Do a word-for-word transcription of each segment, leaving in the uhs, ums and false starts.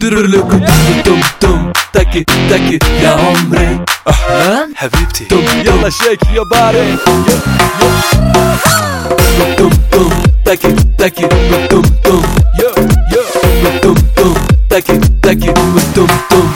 درلك دم دم دم تكي تكي يا عمري أحلام حبيبتي دم يلا شيك يا باري دم دم تكي تكي دم دم يا يا دم دم تكي تكي دم دم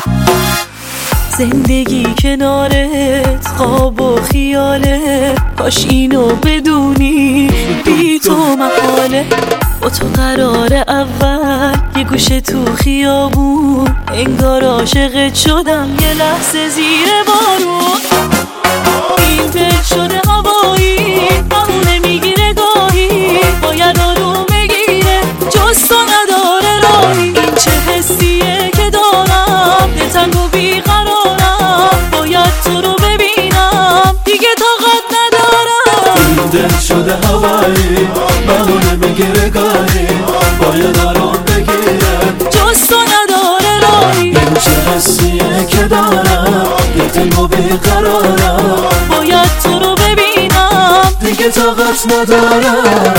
زندگی کنارت خواب و خیاله، کاش اینو بدونی بی تو محاله. با تو قرار اول یه گوشه تو خیابون، انگار عاشقت شدم یه لحظه زیر بارون. این دل شده هوایی بهونه میگیره گاهی، باید آروم بگیره جز تو نداره راهی. این چه حسیه که دارم دلتنگ و بیقرارم، باید تو رو ببینم دیگه طاقت ندارم. این دل شده هوایی بهونه میگیره گاهی، باید آروم بگیره جز تو نداره راهی. این چه حسیه که دارم دلتنگ و بیقرارم، باید تو رو ببینم دیگه طاقت ندارم.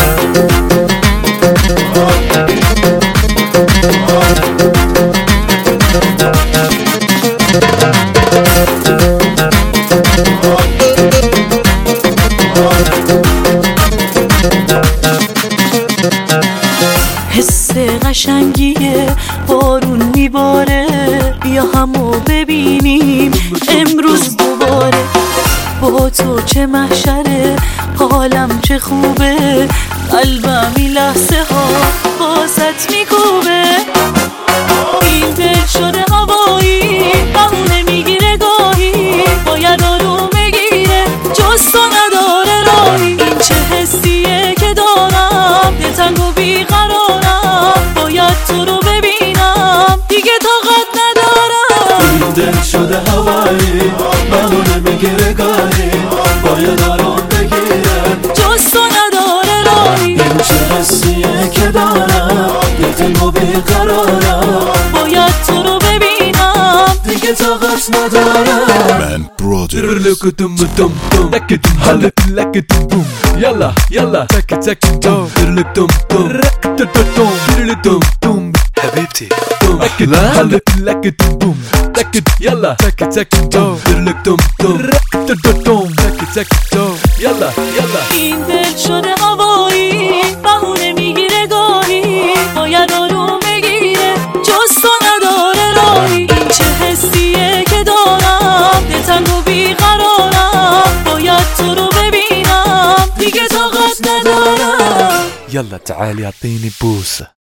حس قشنگیه بارون میباره، بیا همو ببینیم امروز دوباره. با تو چه محشره حالم چه خوبه، قلبم این لحظه ها باست میکوبه. این دل شده هوایی بهونه میگیره گاهی، باید آروم بگیره جز تو نداره راهی. این چه حسیه که دارم دلتنگ و بیقرارم، باید تو رو ببینم دیگه طاقت ندارم. این دل شده هوایی بهونه میگیره گاهی، باید آروم بگیره جز تو نداره راهی. این چه حسیه که دارم دلتنگ و بیقرارم، باید تو رو ببینم دیگه طاقت ندارم. Man brother درلك دم دم دم تكي هلك لك دم يلا يلا تكي تكي دم درلك دم دم دم درلك دم دم حبيبتي أكد هلك لك دم تكي يلا تكي تكي دم درلك دم دم دم تكي تكي دم يلا يلا. این دل شده هوایی بهونه میگیره گاهی، باید آروم بگیره جز تو نداره راهی. این چه حسیه که دارم دلتنگ و بیقرارم، باید تو رو ببینم دیگه طاقت ندارم. يلا تعالي اعطيني بوسة.